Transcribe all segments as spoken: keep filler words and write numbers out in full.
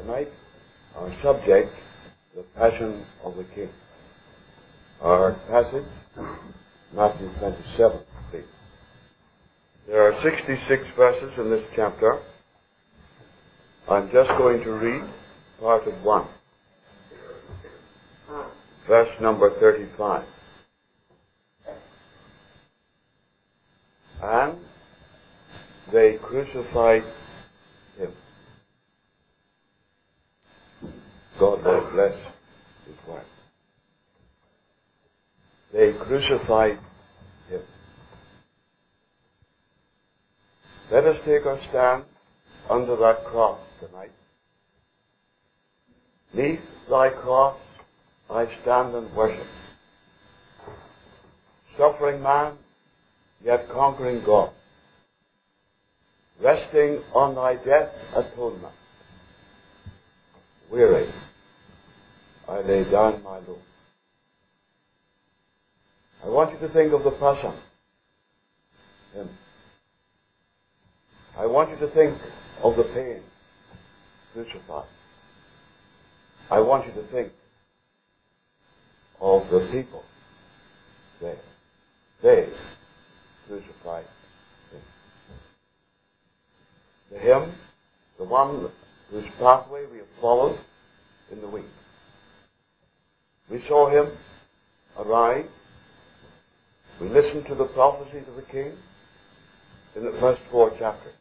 Tonight, our subject, the Passion of the King. Our passage, Matthew twenty-seven, please. There are sixty-six verses in this chapter. I'm just going to read part of one. Verse number thirty-five. And they crucified him. God will bless his word. They crucified him. Let us take our stand under that cross tonight. Neath thy cross I stand and worship. Suffering man, yet conquering God. Resting on thy death atonement. Weary, I lay down my load. I want you to think of the Passion. Him. I want you to think of the pain crucified. I want you to think of the people there. They crucified him. The hymn, the one whose pathway we have followed in the week. We saw him arrive. We listened to the prophecies of the King in the first four chapters.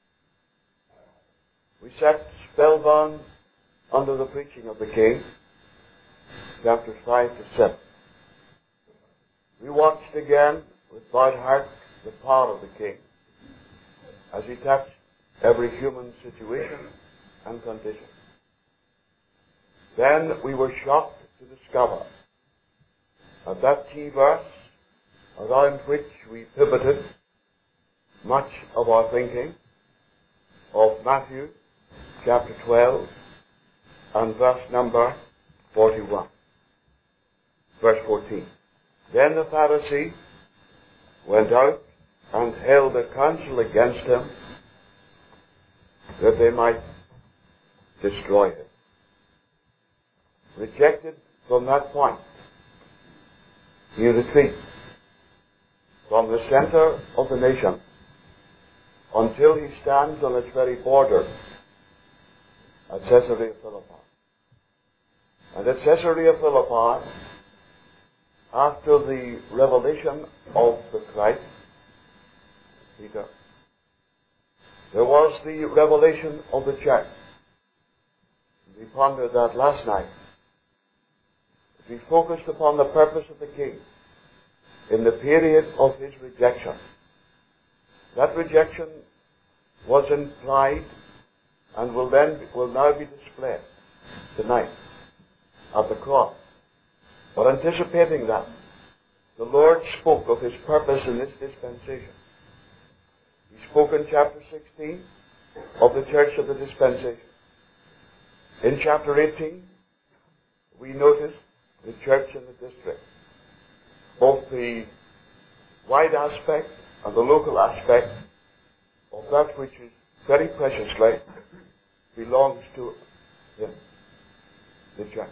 We sat spellbound under the preaching of the King, chapters five to seven. We watched again with bowed heart the power of the King as he touched every human situation and condition. Then we were shocked to discover that that key verse around which we pivoted much of our thinking of Matthew chapter twelve and verse number forty-one. Verse fourteen. Then the Pharisee went out and held a council against him that they might destroy him. Rejected from that point, he retreats from the center of the nation until he stands on its very border at Caesarea Philippi. And at Caesarea Philippi, after the revelation of the Christ, Peter, there was the revelation of the church. We pondered that last night. We focused upon the purpose of the King in the period of his rejection. That rejection was implied and will then will now be displayed tonight at the cross. But anticipating that, the Lord spoke of his purpose in this dispensation. He spoke in chapter sixteen of the church of the dispensation. In chapter eighteen, we notice the church in the district. Both the wide aspect and the local aspect of that which is very preciously belongs to him, the church.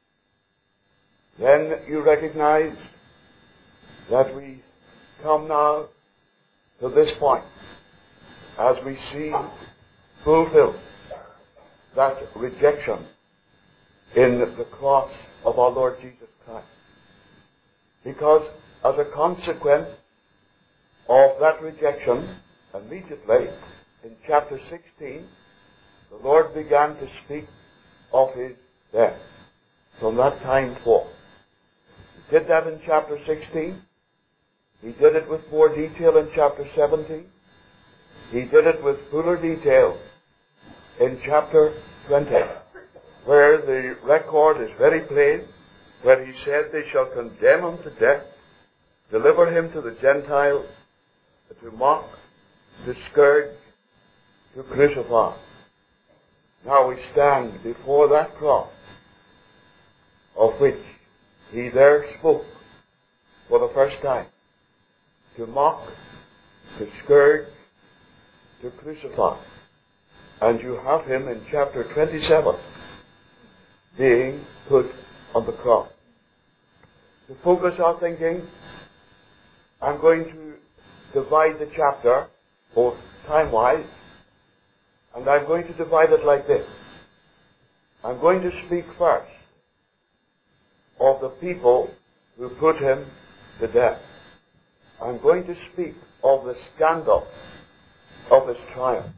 Then you recognize that we come now to this point as we see fulfilled that rejection in the cross of our Lord Jesus Christ. Because as a consequence of that rejection, immediately in chapter sixteen, the Lord began to speak of his death from that time forth. He did that in chapter sixteen. He did it with more detail in chapter seventeen. He did it with fuller detail in chapter twenty, where the record is very plain, where he said they shall condemn him to death, deliver him to the Gentiles, to mock, to scourge, to crucify. Now we stand before that cross of which he there spoke for the first time. To mock, to scourge, to crucify. And you have him in chapter twenty-seven being put on the cross. To focus our thinking, I'm going to divide the chapter, both time-wise, and I'm going to divide it like this. I'm going to speak first of the people who put him to death. I'm going to speak of the scandal of his trial.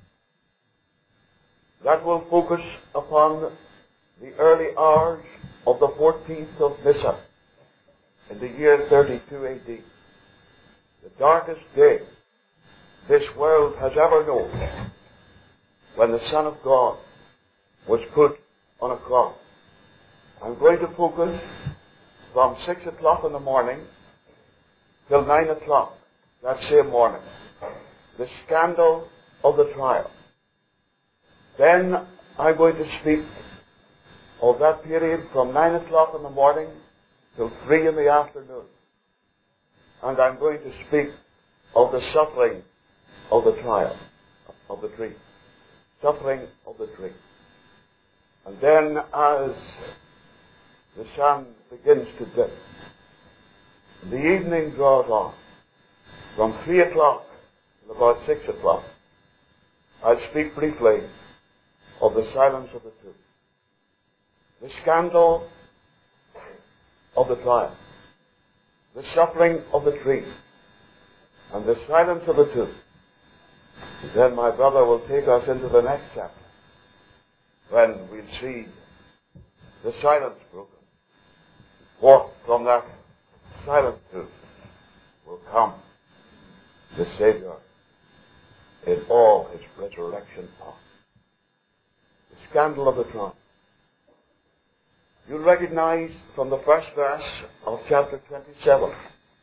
That will focus upon the early hours of the fourteenth of Nisan in the year thirty-two A D. The darkest day this world has ever known, when the Son of God was put on a cross. I'm going to focus from six o'clock in the morning till nine o'clock that same morning. The scandal of the trial. Then I'm going to speak of that period from nine o'clock in the morning till three in the afternoon. And I'm going to speak of the suffering of the trial, of the tree. Suffering of the tree. And then as the sun begins to dip, the evening draws on, from three o'clock till about six o'clock, I'll speak briefly of the silence of the tomb. The scandal of the trial, the suffering of the tree, and the silence of the tomb. And then my brother will take us into the next chapter, when we'll see the silence broken. Forth from that silent tomb will come the Savior in all his resurrection power. The scandal of the trial. You'll recognize from the first verse of chapter twenty-seven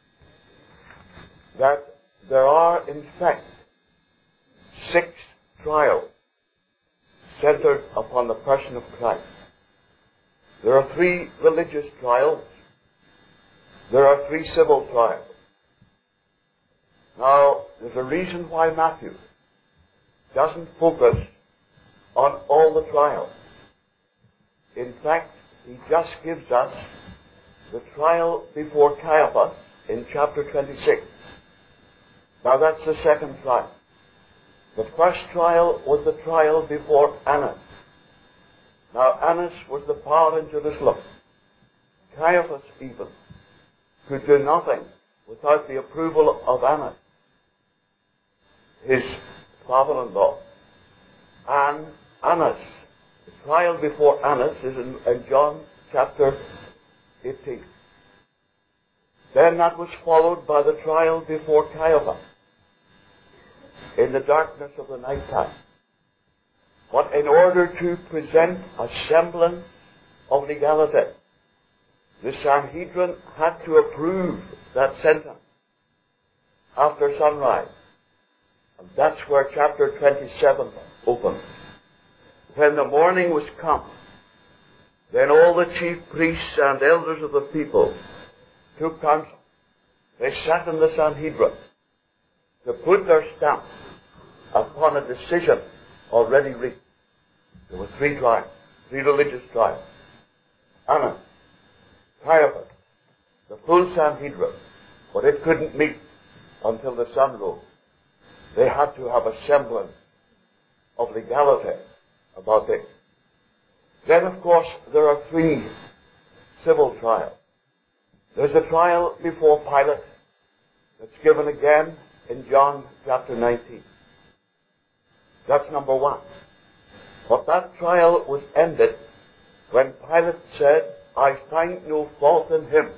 that there are, in fact, six trials centered upon the person of Christ. There are three religious trials. There are three civil trials. Now, there's a reason why Matthew doesn't focus on all the trials. In fact, he just gives us the trial before Caiaphas in chapter twenty-six. Now that's the second trial. The first trial was the trial before Annas. Now Annas was the power in Jerusalem. Caiaphas even could do nothing without the approval of Annas, his father-in-law. And Annas, the trial before Annas is in, in John chapter eighteen. Then that was followed by the trial before Caiaphas in the darkness of the night time. But in order to present a semblance of legality, the Sanhedrin had to approve that sentence after sunrise. And that's where chapter twenty-seven opens. When the morning was come, then all the chief priests and elders of the people took counsel. They sat in the Sanhedrin to put their stamp upon a decision already reached. There were three trials, three religious trials. Annas, Caiaphas, the full Sanhedrin, but it couldn't meet until the sun rose. They had to have a semblance of legality about this. Then, of course, there are three civil trials. There's a trial before Pilate that's given again in John chapter nineteen. That's number one. But that trial was ended when Pilate said, I find no fault in him.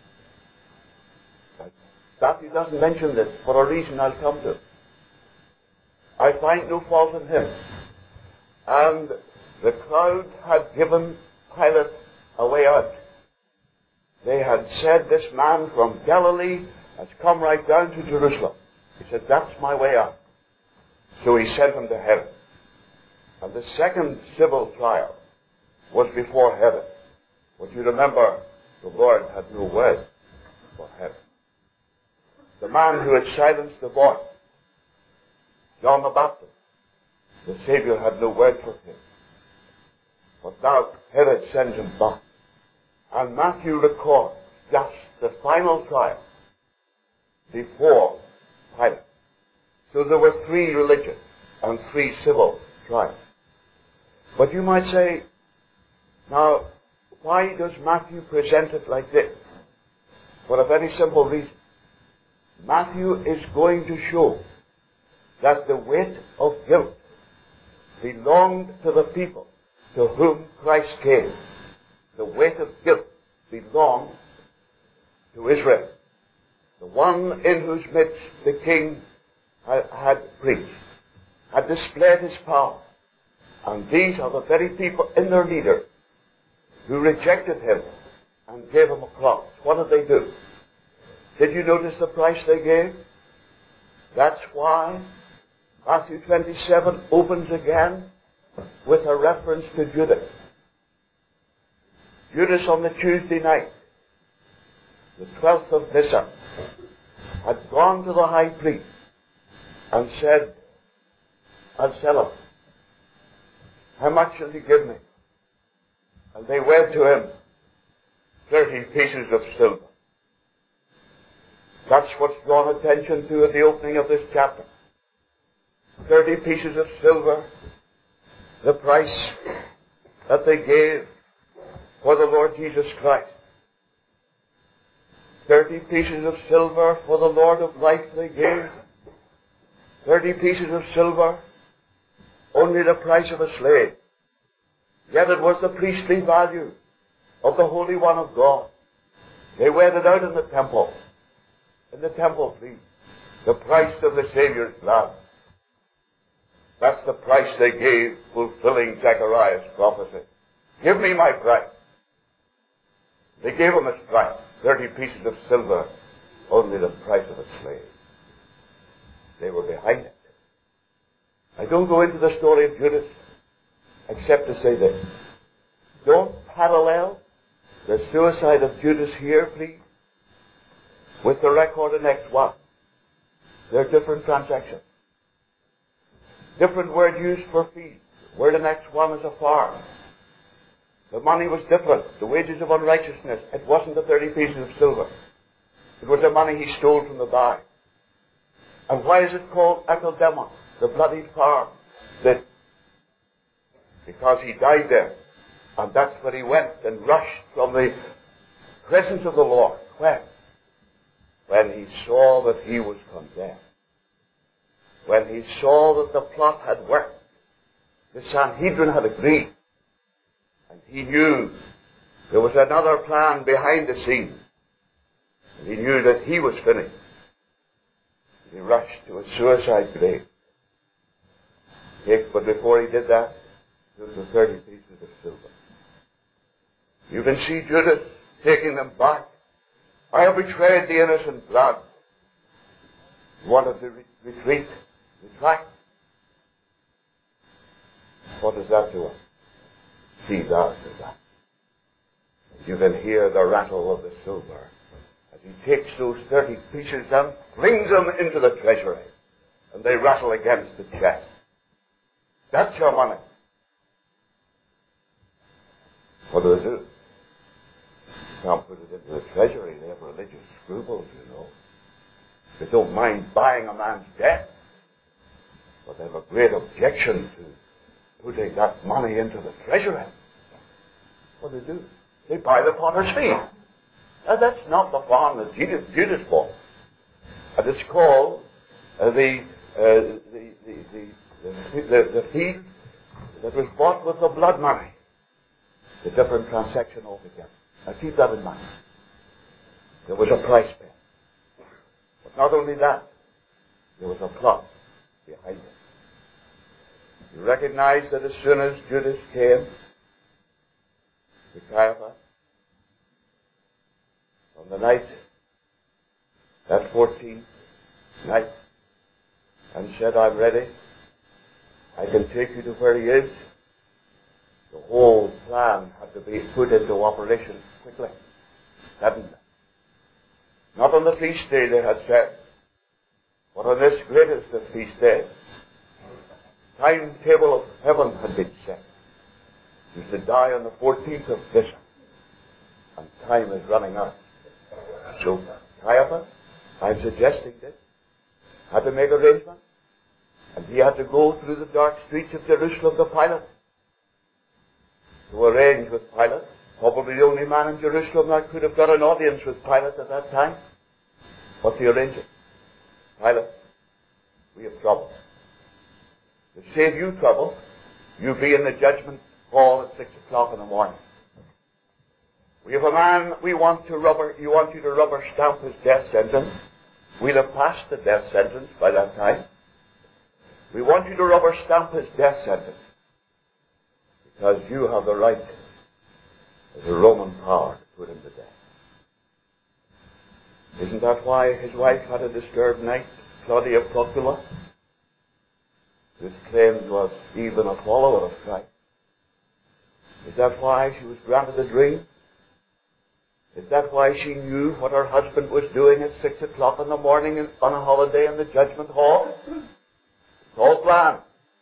Matthew doesn't mention this for a reason I'll come to. I find no fault in him. And the crowd had given Pilate a way out. They had said, this man from Galilee has come right down to Jerusalem. He said, that's my way out. So he sent him to heaven. And the second civil trial was before heaven. But you remember, the Lord had no word for heaven. The man who had silenced the voice, John the Baptist, the Savior had no word for him. But now Herod sends him back. And Matthew records just the final trial before Pilate. So there were three religious and three civil trials. But you might say, now, why does Matthew present it like this? For a very simple reason. Matthew is going to show that the weight of guilt belonged to the people to whom Christ came. The weight of guilt belonged to Israel, the one in whose midst the king had, had preached, had displayed his power. And these are the very people in their leader who rejected him and gave him a cross. What did they do? Did you notice the price they gave? That's why Matthew twenty-seven opens again with a reference to Judas. Judas on the Tuesday night, the twelfth of Nisan, had gone to the high priest and said, I'll sell him. How much shall you give me? And they went to him thirty pieces of silver. That's what's drawn attention to at the opening of this chapter. Thirty pieces of silver, the price that they gave for the Lord Jesus Christ. Thirty pieces of silver for the Lord of life they gave. Thirty pieces of silver, only the price of a slave. Yet it was the priestly value of the Holy One of God. They weighed it out in the temple. In the temple, please. The price of the Savior's blood. That's the price they gave, fulfilling Zechariah's prophecy. Give me my price. They gave him his price. Thirty pieces of silver, only the price of a slave. They were behind it. I don't go into the story of Judas except to say this. Don't parallel the suicide of Judas here, please, with the record in Acts one. They're different transactions. Different word used for fees. The word in Acts one is a farm. The money was different. The wages of unrighteousness. It wasn't the thirty pieces of silver. It was the money he stole from the bag. And why is it called Akeldemon, the bloodied farm? That because he died there. And that's where he went and rushed from the presence of the Lord. When? When he saw that he was condemned. When he saw that the plot had worked. The Sanhedrin had agreed. And he knew there was another plan behind the scenes. And he knew that he was finished. He rushed to a suicide grave. But before he did that, there was the thirty pieces of silver. You can see Judas taking them back. I have betrayed the innocent blood. He wanted to re- retreat, retract. What does that do? See that to that. You can hear the rattle of the silver as he takes those thirty pieces and flings them into the treasury, and they rattle against the chest. That's your money. What do they do? You can't put it into the treasury. They have religious scruples, you know. They don't mind buying a man's death, but they have a great objection to putting that money into the treasury. What do they do? They buy the potter's field. Now, that's not the farm that Judas, Judas bought. And it's called uh, the, uh, the, the, the, the, the, the field that was bought with the blood money. It's a different transaction altogether. Now keep that in mind. There was a price paid. But not only that, there was a plot behind it. You recognize that as soon as Judas came to Caiaphas, on the night, that fourteenth night, and said, I'm ready, I can take you to where he is, the whole plan had to be put into operation quickly, hadn't it? Not on the feast day, they had said, but on this greatest of feast days, timetable of heaven had been set. He was to die on the fourteenth of this, and time is running out. So Caiaphas, I'm suggesting this, had to make arrangements, and he had to go through the dark streets of Jerusalem to Pilate, to arrange with Pilate, probably the only man in Jerusalem that could have got an audience with Pilate at that time. What's he arranging? Pilate, we have trouble. To save you trouble, you be in the judgment hall at six o'clock in the morning. We have a man we want to rubber, you want you to rubber stamp his death sentence. We'll have passed the death sentence by that time. We want you to rubber stamp his death sentence because you have the right as a Roman power to put him to death. Isn't that why his wife had a disturbed night, Claudia Procula, who claimed was even a follower of Christ? Is that why she was granted a dream? Is that why she knew what her husband was doing at six o'clock in the morning on a holiday in the judgment hall? It's all planned.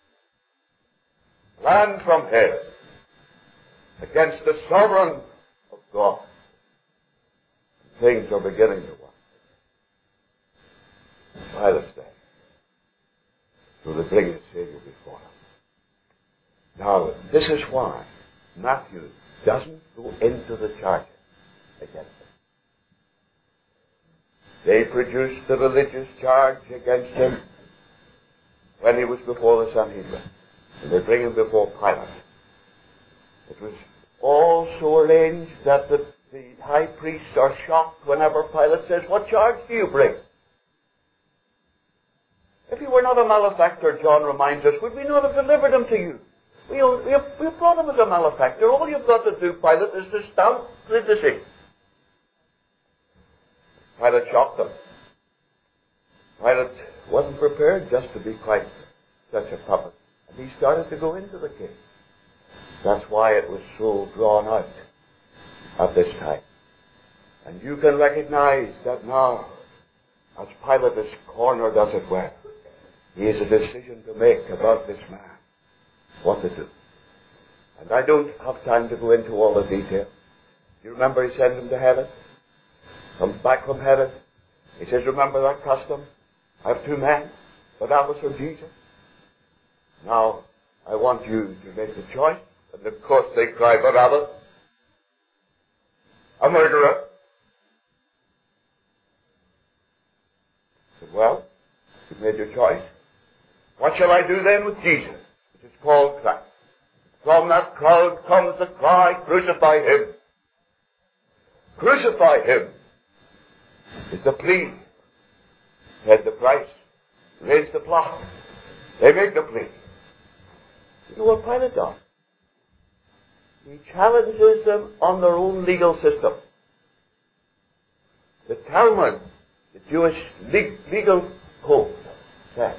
Planned from heaven against the sovereign of God. Things are beginning to work. Pilate's day. So they bring the Savior before him. Now, this is why Matthew doesn't go into the charges against him. They produced the religious charge against him when he was before the Sanhedrin. And they bring him before Pilate. It was also arranged that the, the high priests are shocked whenever Pilate says, "What charge do you bring?" If he were not a malefactor, John reminds us, would we not have delivered him to you? We, we, have, we have brought him as a malefactor. All you've got to do, Pilate, is to stamp the deceit. Pilate shocked them. Pilate wasn't prepared just to be quite such a puppet. And he started to go into the case. That's why it was so drawn out at this time. And you can recognize that now, as Pilate is cornered, as it were, he has a decision to make about this man, what to do. And I don't have time to go into all the detail. You remember he sent him to Herod? Comes back from Herod. He says, "Remember that custom? I have two men, Barabbas or Jesus. Now, I want you to make the choice." And of course they cry, "Barabbas, a murderer." I said, "Well, you've made your choice. What shall I do then with Jesus, which is called Christ?" From that crowd comes the cry, "Crucify him! Crucify him!" It's the plea. Paid the price. Raised the plot. They make the plea. You know what Pilate does? He challenges them on their own legal system. The Talmud, the Jewish legal code, says,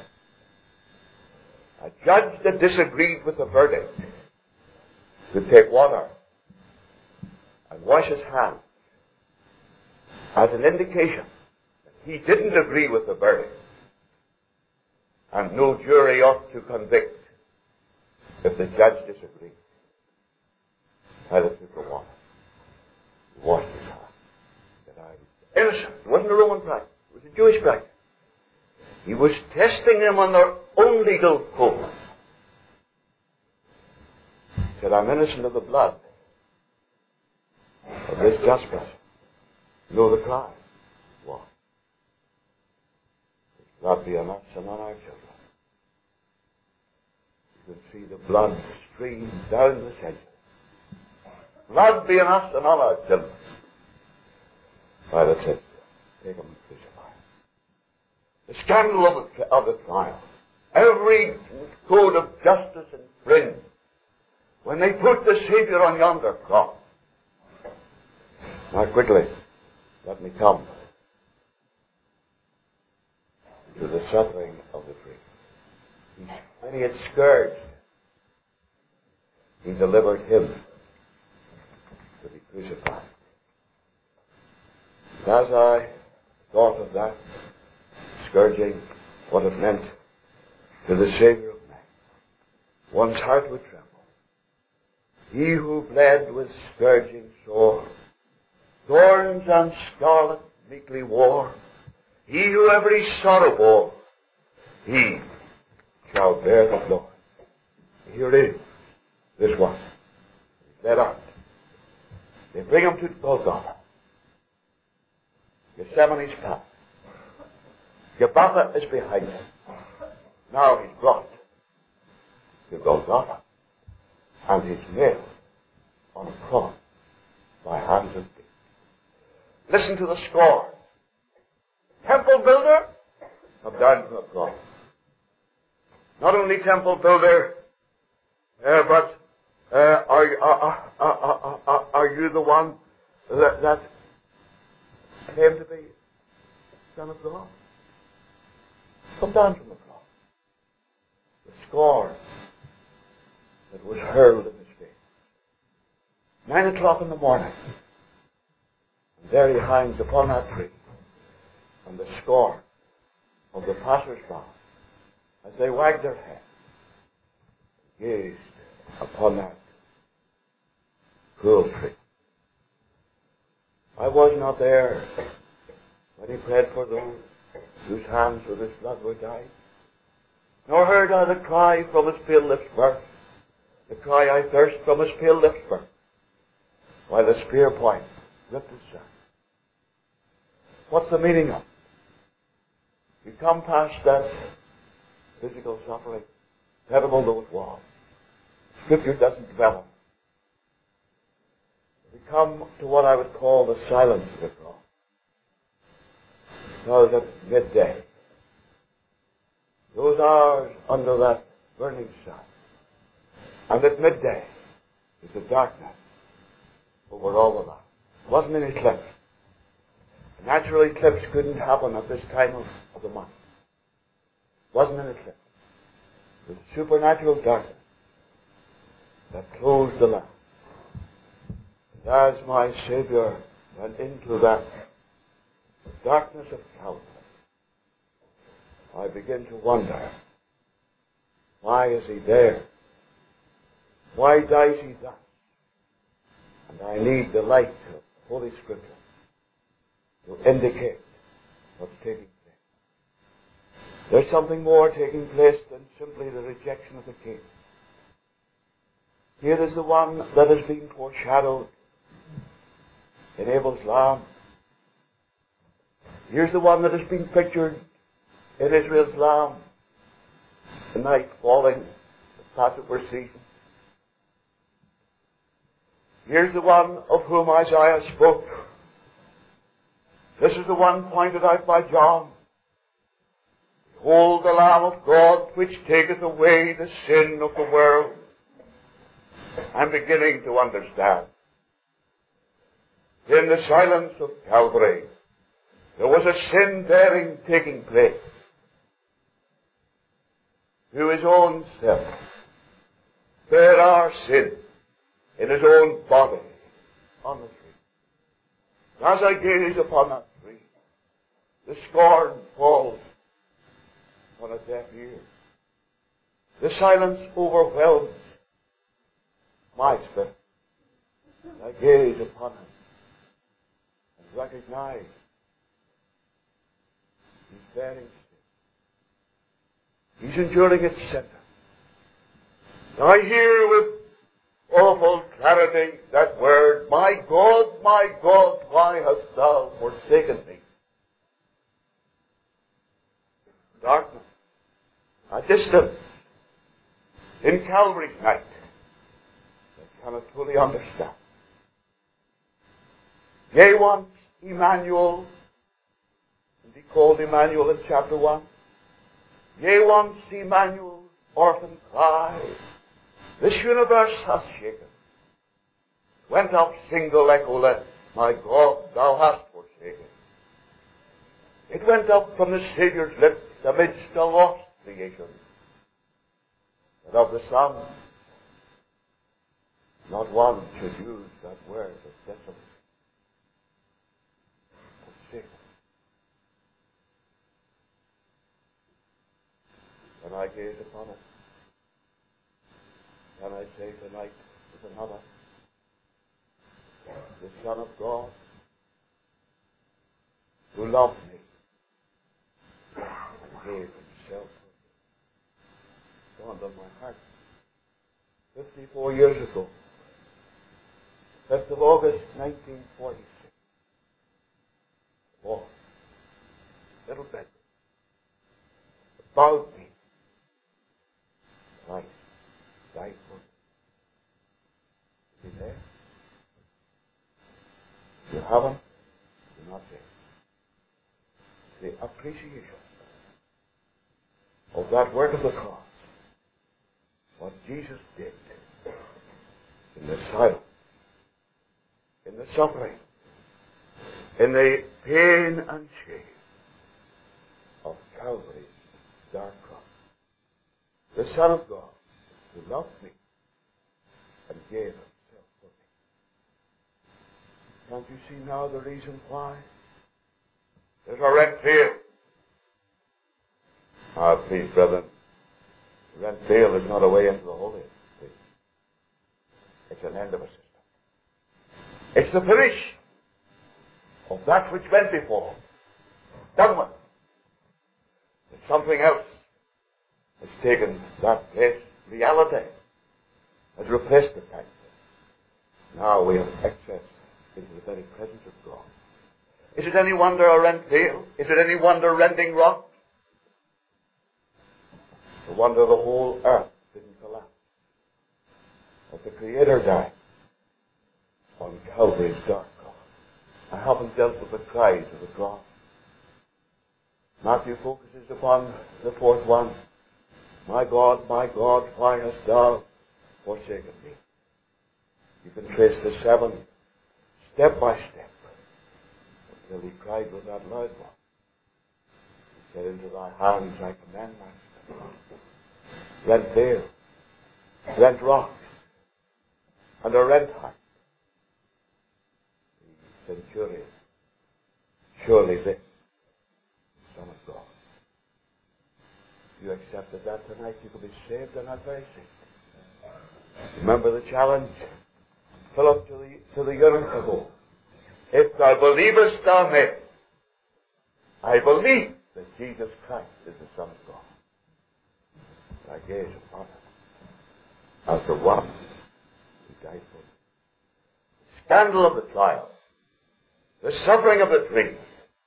a judge that disagreed with the verdict could take water and wash his hands as an indication that he didn't agree with the verdict, and no jury ought to convict if the judge disagreed. Pilate took the water, washed his hands, said, "I'm innocent." It wasn't a Roman practice, it was a Jewish practice. He was testing them on their own legal code. He said, "I'm innocent of the blood of this just person." You know the cry? What? Blood be on us and on our children. You can see the blood stream down the center. Blood be on us and on our children. Pilate said, "Take him and crucify him." The scandal of the, of the trial. Every code of justice infringed when they put the Savior on yonder cross. Now quickly, let me come to the suffering of the tree. When he had scourged, he delivered him to be crucified. And as I thought of that scourging, what it meant to the Savior of men, one's heart would tremble. He who bled with scourging sore, thorns and scarlet meekly wore, he who every sorrow bore, he shall bear the glory. Here it is, this one. He's led out. They bring him to Golgotha, Gethsemane's path. Gabbatha is behind him. Now he's brought to Golgotha, and he's nailed on a cross by hands and feet. Listen to the score. Temple builder, come down from the cross. Not only temple builder, uh, but uh, are, are, are, are, are you the one that, that came to be Son of God? Come down from the cross. The scorn that was hurled in his face. Nine o'clock in the morning. And there he hangs upon that tree. And the scorn of the passers-by, as they wagged their heads, gazed upon that cruel tree. I was not there when he prayed for those whose hands with his blood were dyed, nor heard I the cry from his pale lips burst, the cry I thirst from his pale lips burst, while the spear point ripped his side. What's the meaning of it? We come past that physical suffering, terrible though it was. Scripture doesn't dwell on it. We come to what I would call the silence of the cross. Because at midday, those hours under that burning sun, and at midday is the darkness over all the land. It wasn't an eclipse. A natural eclipse couldn't happen at this time of, of the month. It wasn't an eclipse. It was supernatural darkness that closed the land. And as my Savior went into that darkness of Calvary, I begin to wonder, why is he there? Why dies he thus? And I need the light of Holy Scripture to indicate what's taking place. There's something more taking place than simply the rejection of the King. Here is the one that has been foreshadowed in Abel's lamb. Here's the one that has been pictured in Israel's lamb, the night falling, the Passover season. Here's the one of whom Isaiah spoke. This is the one pointed out by John. Behold the Lamb of God, which taketh away the sin of the world. I'm beginning to understand. In the silence of Calvary, there was a sin-bearing taking place. Through his own self, bare our sin in his own body on the tree. As I gaze upon that tree, the scorn falls on a deaf ear. The silence overwhelms my spirit. I gaze upon him and recognize he's bearing sin. He's enduring its sentence. I hear with awful clarity that word, my God, my God, why hast thou forsaken me? Darkness, a distance, in Calvary's night, I cannot fully understand. Yea, once Emmanuel, and he called Emmanuel in chapter one. Yea, once Emmanuel, orphan cry, this universe hath shaken. Went up single echoless, my God, thou hast forsaken. It went up from the Saviour's lips amidst a lost creation. But of the Son, not one should use that word of desolate. Forsaken. When I gaze upon it, can I say tonight with another? The Son of God, who loved me and gave himself for me. It dawned on my heart. Fifty-four years ago, fifth of August, nineteen forty-six. Boy, little beggar, bowed me. Christ died for me. Is he there? If you haven't, you're not there. The appreciation of that work of the cross, what Jesus did in the silence, in the suffering, in the pain and shame of Calvary's dark cross. The Son of God who loved me and gave himself for me. Can't you see now the reason why? There's a rent veil. Ah, please, brethren, the rent veil is not a way into the Holy. It's an end of a system. It's the finish of that which went before. Done with. It's something else has taken that place. Reality has replaced the fact. Now we have access into the very presence of God. Is it any wonder a rent veil? Is it any wonder rending rock? The wonder the whole earth didn't collapse. That the Creator died on Calvary's dark cross. I haven't dealt with the cries of the cross. Matthew focuses upon the fourth one. My God, my God, why hast thou forsaken me? You can trace the seven step by step until he cried with that loud one. He said, into thy hands I commend my spirit. Rent veil, rent rock, and a rent heart. The centurion, surely this, Son of God. You accepted that tonight, you could be saved and not very sick. Remember the challenge? Philip to the, to the eunuch ago. If thou believest, thou mayest. I believe that Jesus Christ is the Son of God. I gaze upon him as the one who died for me. The scandal of the trial, the suffering of the grief.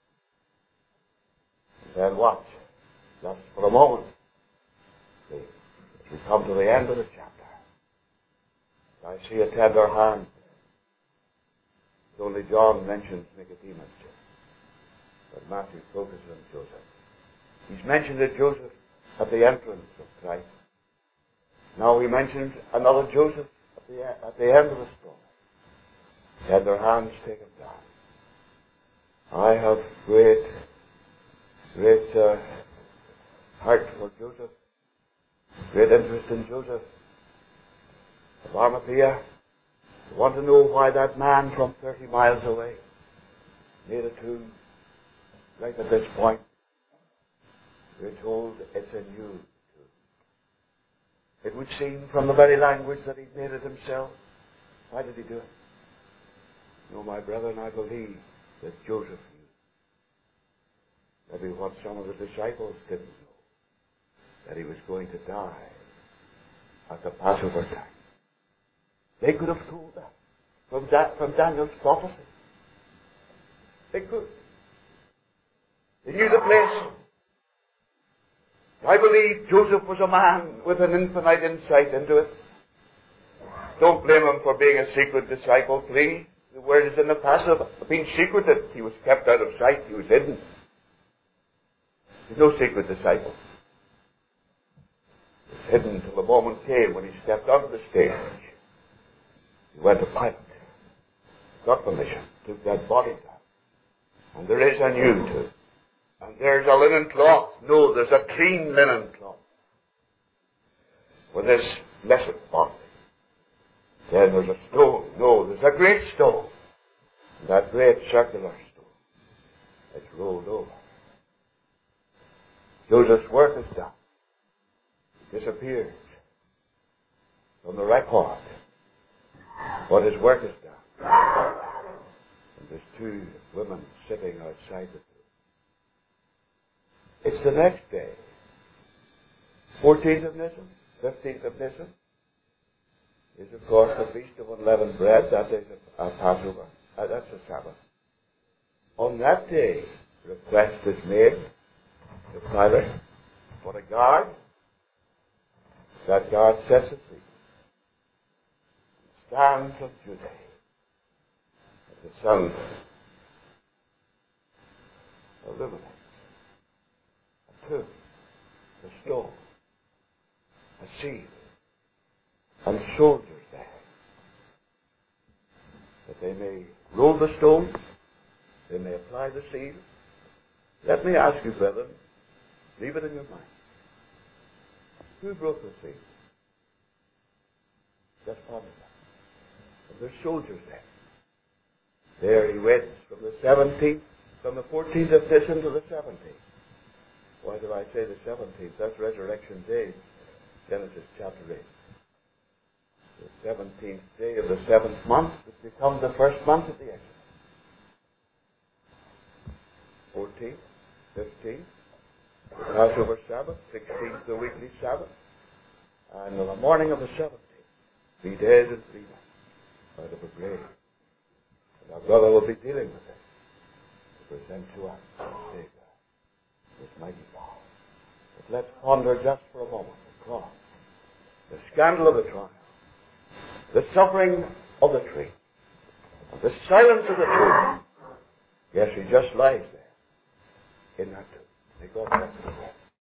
And then watch, just for a moment, see, as we come to the end of the chapter. I see a tender hand. Only John mentions Nicodemus, but Matthew focuses on Joseph. He's mentioned that Joseph at the entrance of Christ. Now he mentions another Joseph at the, at the end of the story. Tender hands take him down. I have great, great uh, heart for Joseph, great interest in Joseph of Arimathea. I want to know why that man from thirty miles away made a tomb right at this point. We're told it's a new tomb. It would seem from the very language that he made it himself. Why did he do it? No, my brethren, I believe that Joseph knew. Maybe what some of the disciples didn't know. That he was going to die at the Passover time. They could have told that from, da- from Daniel's prophecy. They could. They knew the place. I believe Joseph was a man with an infinite insight into it. Don't blame him for being a secret disciple, please. The word is in the passive. Being secreted. He was kept out of sight. He was hidden. He's no secret disciple. He was hidden until the moment came when he stepped onto the stage. He went to Pilate, got permission, took that body down. And there is a new tomb. And there's a linen cloth. No, there's a clean linen cloth. With this blessed body. Then there's a stone. No, there's a great stone. And that great circular stone. It's rolled over. Joseph's work is done. He disappears from the record what his work has done. And there's two women sitting outside the tomb. It's the next day. fourteenth of Nisan, fifteenth of Nisan is, of course, the Feast of Unleavened Bread. That is a Passover. Uh, that's a Sabbath. On that day, request is made to Pilate for a guard. That guard sets it free. Stands unto day. The sun illuminates a tomb, a stone, a seal, and soldiers there, that they may roll the stone, they may apply the seal. Let me ask you, brethren, leave it in your mind. Who broke the seal? Just ponder that. And there's soldiers there. There he waits from the seventeenth, from the fourteenth of Nisan to the seventeenth. Why do I say the seventeenth? That's Resurrection Day, Genesis chapter eight. The seventeenth day of the seventh month, it becomes the first month of the Exodus. fourteenth, fifteenth, the Passover Sabbath, sixteenth, the weekly Sabbath, and on the morning of the seventeenth, three days and three nights out of a grave. And our brother will be dealing with it to present to us the Savior, this mighty God. But let's ponder just for a moment the cross, the scandal of the trial, the suffering of the tree, the silence of the tomb. Yes, he just lies there in that tomb. May God bless you.